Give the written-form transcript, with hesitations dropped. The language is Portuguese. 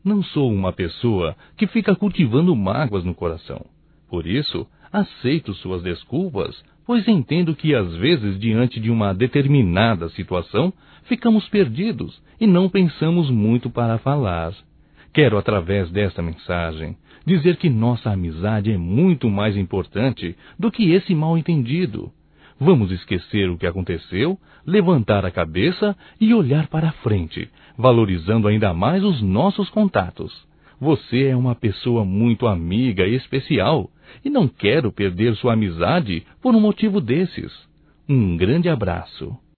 Não sou uma pessoa que fica cultivando mágoas no coração. Por isso, aceito suas desculpas, pois entendo que às vezes, diante de uma determinada situação, ficamos perdidos e não pensamos muito para falar. Quero, através desta mensagem, dizer que nossa amizade é muito mais importante do que esse mal-entendido. Vamos esquecer o que aconteceu, levantar a cabeça e olhar para frente, valorizando ainda mais os nossos contatos. Você é uma pessoa muito amiga e especial, e não quero perder sua amizade por um motivo desses. Um grande abraço.